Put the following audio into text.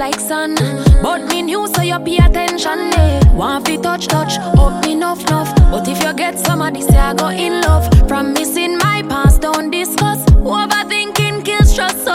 like sun. But me new so you pay attention, eh. Want fi touch, up me enough. But if you get somebody say I go in love. From missing my past, don't discuss. Overthinking kills trust. So